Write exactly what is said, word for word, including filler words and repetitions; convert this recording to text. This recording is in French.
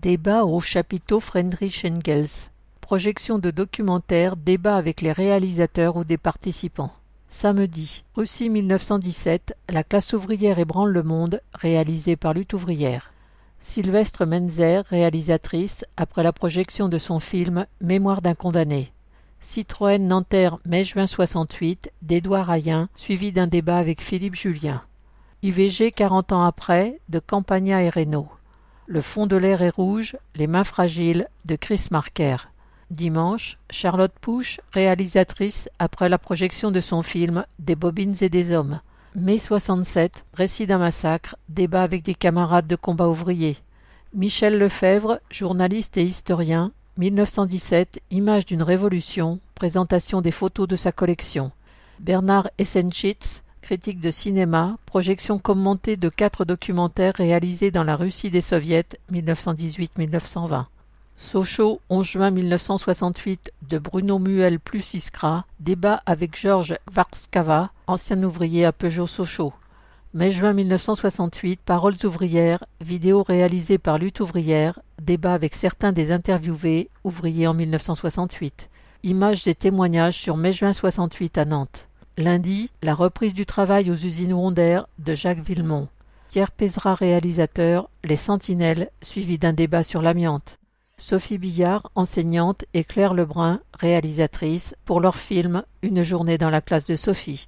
Débat au chapiteau Friedrich Engels. Projection de documentaire, débat avec les réalisateurs ou des participants. Samedi, Russie mille neuf cent dix-sept, la classe ouvrière ébranle le monde, réalisé par Lutte ouvrière. Sylvestre Menzer, réalisatrice, après la projection de son film Mémoire d'un condamné. Citroën Nanterre mai-juin soixante-huit, d'Édouard Rayen, suivi d'un débat avec Philippe Julien. I V G quarante ans après, de Campagna et Reynaud. Le fond de l'air est rouge, les mains fragiles, de Chris Marker. Dimanche, Charlotte Pouche, réalisatrice après la projection de son film Des bobines et des hommes. Mai soixante-sept, récit d'un massacre, débat avec des camarades de combat ouvriers. Michel Lefebvre, journaliste et historien, mille neuf cent dix-sept, Images d'une révolution, présentation des photos de sa collection. Bernard Essenschitz, critique de cinéma, projection commentée de quatre documentaires réalisés dans la Russie des Soviets mille neuf cent dix-huit à mille neuf cent vingt. Sochaux, onze juin mille neuf cent soixante-huit, de Bruno Muel plus Iskra, débat avec Georges Varskava, ancien ouvrier à Peugeot-Sochaux. Mai-juin mille neuf cent soixante-huit, Paroles ouvrières, vidéo réalisée par Lutte ouvrière, débat avec certains des interviewés, ouvriers en mille neuf cent soixante-huit. Images et témoignages sur mai-juin soixante-huit à Nantes. Lundi, la reprise du travail aux usines Wonder de Jacques Villemont. Pierre Pézra, réalisateur, Les Sentinelles, suivi d'un débat sur l'amiante. Sophie Billard, enseignante, et Claire Lebrun, réalisatrice, pour leur film Une journée dans la classe de Sophie.